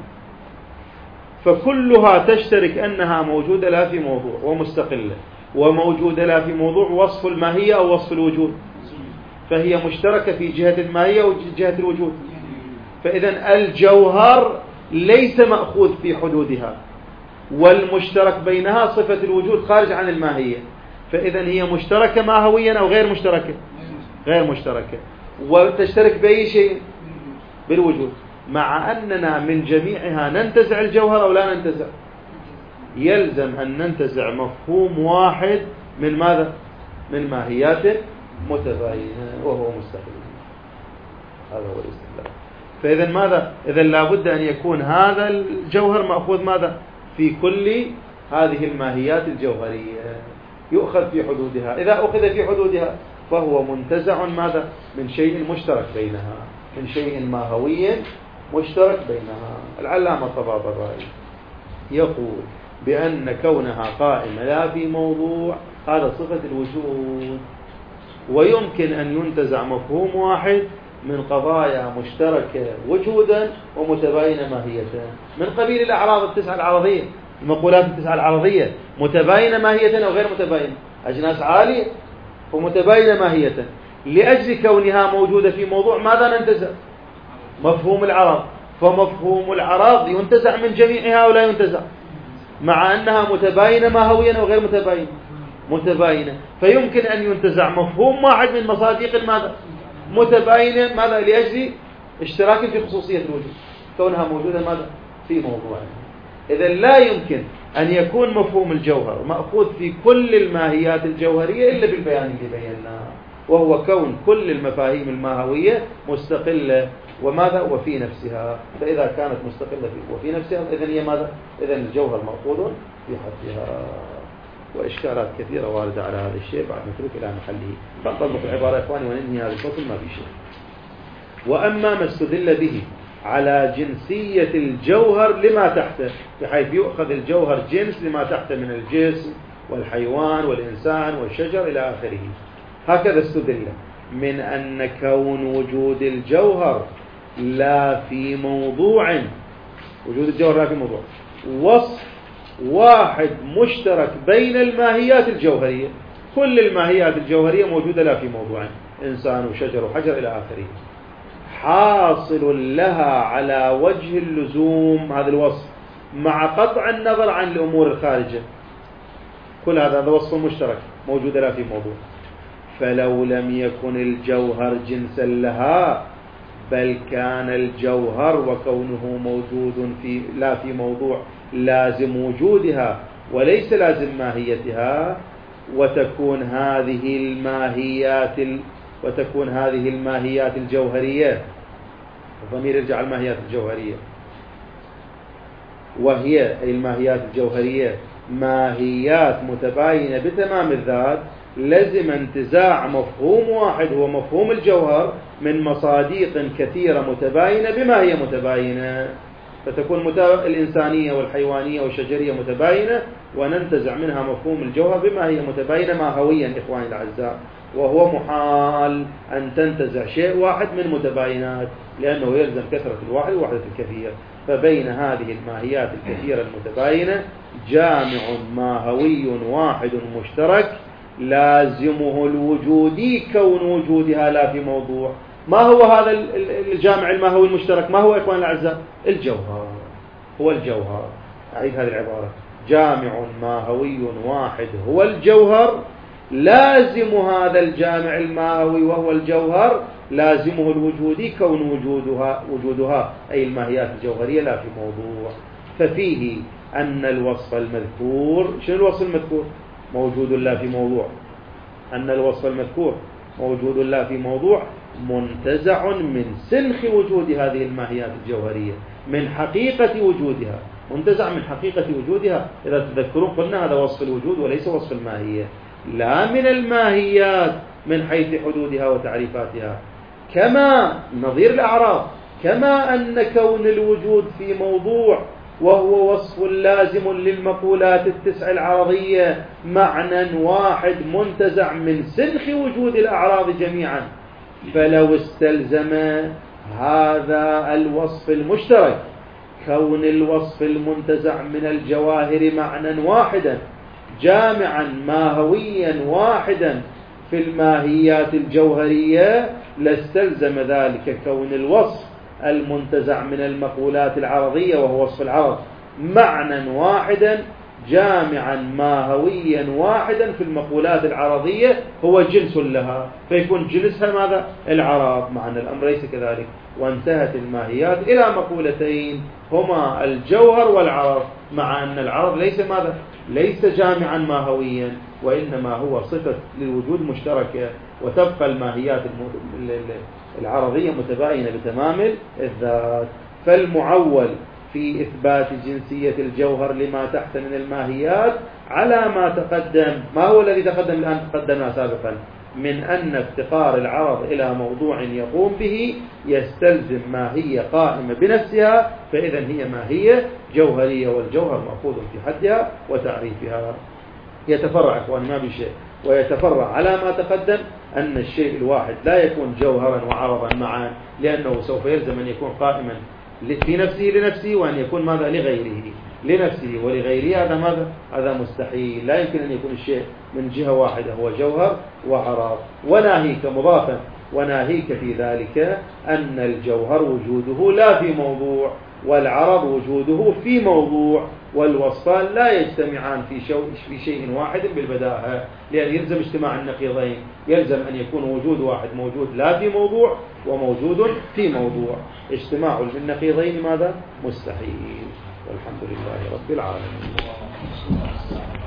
فكلها تشترك أنها موجودة لا في موضوع ومستقلة، وموجودة لا في موضوع وصف الماهية أو وصف الوجود، فهي مشتركة في جهة الماهية وجهة الوجود. فإذا الجوهر ليس مأخوذ في حدودها، والمشترك بينها صفة الوجود خارج عن الماهية، فإذا هي مشتركة ماهويا أو غير مشتركة؟ غير مشتركة. وتشترك بأي شيء؟ بالوجود. مع أننا من جميعها ننتزع الجوهر أو لا ننتزع؟ يلزم أن ننتزع مفهوم واحد من ماذا؟ من ماهيات متباينة وهو مستقل. هذا هو الاستدلال. فإذا ماذا؟ إذا لابد أن يكون هذا الجوهر مأخوذ ماذا؟ في كل هذه الماهيات الجوهرية، يؤخذ في حدودها. إذا أخذ في حدودها فهو منتزع ماذا؟ من شيء مشترك بينها، من شيء ماهوي مشترك بينها. العلامة الطباطبائي يقول بأن كونها قائمة لا في موضوع هذا صفة الوجود، ويمكن أن ينتزع مفهوم واحد من قضايا مشتركة وجودا ومتباينة ماهية، من قبيل الأعراض التسعة العرضية، المقولات التسعة العرضية، متباينة ماهية أو غير متباينة، أجناس عالية ومتباينة ماهية. لأجل كونها موجودة في موضوع ماذا ننتزع؟ مفهوم العرض. فمفهوم العرض ينتزع من جميعها ولا ينتزع؟ مع أنها متباينة ماهويا أو غير متباينة؟ متباينة. فيمكن أن ينتزع مفهوم واحد من مصادق ماذا؟ متباينة. ماذا؟ لأجل اشتراك في خصوصية الوجود، كونها موجودة ماذا؟ في موضوع. إذا لا يمكن أن يكون مفهوم الجوهر مأخوذ في كل الماهيات الجوهرية إلا بالبيان اللي بيناه، وهو كون كل المفاهيم الماهوية مستقلة وماذا؟ وفي نفسها. فإذا كانت مستقلة وفي نفسها إذن هي ماذا؟ إذن الجوهر مأخوذ في حدها. وإشكالات كثيرة واردة على هذا الشيء، بعد نترك إلى محله. فانطلق العبارة يا إخواني وننهي هذا الفصل ما في شيء. وأما ما استدل به على جنسية الجوهر لما تحته، بحيث يؤخذ الجوهر جنس لما تحته من الجسم والحيوان والإنسان والشجر إلى آخره. هكذا استدل من أن كون وجود الجوهر لا في موضوع، وجود الجوهر لا في موضوع، وصف واحد مشترك بين الماهيات الجوهرية. كل الماهيات الجوهرية موجودة لا في موضوع، إنسان وشجر وحجر إلى آخره، حاصل لها على وجه اللزوم هذا الوصف، مع قطع النظر عن الأمور الخارجة. كل هذا وصف مشترك موجود لا في موضوع. فلو لم يكن الجوهر جنسا لها، بل كان الجوهر وكونه موجود لا في موضوع لازم وجودها وليس لازم ماهيتها، وتكون هذه الماهيات الجوهرية، الضمير يرجع على الماهيات الجوهرية، وهي الماهيات الجوهرية ماهيات متباينة بتمام الذات، لزم انتزاع مفهوم واحد هو مفهوم الجوهر من مصاديق كثيرة متباينة بما هي متباينة، فتكون الإنسانية والحيوانية والشجرية متباينة، وننتزع منها مفهوم الجوهر بما هي متباينة ماهويا إخواني الأعزاء. وهو محال أن تنتزع شيء واحد من متباينات، لأنه يلزم كثرة الواحد ووحدة الكثير. فبين هذه الماهيات الكثيرة المتباينة جامع ماهوي واحد مشترك لازمه الوجودي كون وجودها لا في موضوع. ما هو هذا الجامع الماهوي المشترك؟ ما هو إخوان الأعزاء؟ الجوهر. هو الجوهر. أعيد هذه العبارة: جامع ماهوي واحد هو الجوهر، لازم هذا الجامع الماهوي وهو الجوهر لازمه الوجودي كون وجودها أي الماهيات الجوهرية لا في موضوع. ففيه أن الوصف المذكور، شنو الوصف المذكور؟ موجود لا في موضوع. أن الوصف المذكور موجود لا في موضوع منتزع من سنخ وجود هذه الماهيات الجوهرية، من حقيقة وجودها، منتزع من حقيقة وجودها. إذا تذكرون قلنا هذا وصف الوجود وليس وصف الماهية، لا من الماهيات من حيث حدودها وتعريفاتها، كما نظير الأعراض، كما أن كون الوجود في موضوع وهو وصف لازم للمقولات التسع العرضية معنى واحد منتزع من سنخ وجود الأعراض جميعا. فلو استلزم هذا الوصف المشترك كون الوصف المنتزع من الجواهر معنى واحدا جامعا ماهويا واحدا في الماهيات الجوهرية، لاستلزم ذلك كون الوصف المنتزع من المقولات العرضية وهو وصف العرض معنى واحدا جامعا ماهويا واحدا في المقولات العرضية هو جنس لها، فيكون جنسها ماذا؟ العرض. مع أن الأمر ليس كذلك، وانتهت الماهيات إلى مقولتين هما الجوهر والعرض، مع أن العرض ليس ماذا؟ ليس جامعا ماهويا، وإنما هو صفة للوجود مشتركة، وتبقى الماهيات العرضية متباينة بتمام الذات. فالمعول في إثبات جنسية الجوهر لما تحت من الماهيات على ما تقدم. ما هو الذي تقدم الآن؟ تقدمنا سابقا من أن افتقار العرض إلى موضوع يقوم به يستلزم ماهية قائمة بنفسها، فإذا هي ماهية جوهرية، والجوهر مأخوذ في حدها وتعريفها. يتفرع إخواني ما بشيء، ويتفرع على ما تقدم أن الشيء الواحد لا يكون جوهرا وعرضا معا، لأنه سوف يلزم أن يكون قائما في نفسه لنفسه، وأن يكون ماذا؟ لغيره لنفسه ولغيره. هذا ماذا؟ هذا مستحيل. لا يمكن أن يكون الشيء من جهة واحدة هو جوهر وعرض. وناهيك مضافا، وناهيك في ذلك أن الجوهر وجوده لا في موضوع، والعرض وجوده في موضوع، والوصفان لا يجتمعان في شيء واحد بالبداهة، لأن يلزم اجتماع النقيضين، يلزم أن يكون وجود واحد موجود لا في موضوع وموجود في موضوع. اجتماع النقيضين ماذا؟ مستحيل. والحمد لله رب العالمين.